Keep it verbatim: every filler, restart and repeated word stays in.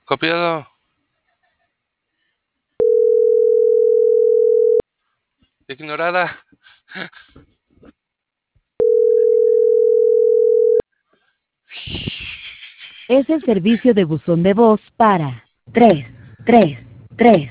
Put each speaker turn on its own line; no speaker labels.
Copiado. Ignorada.
Es el servicio de buzón de voz para tres tres tres.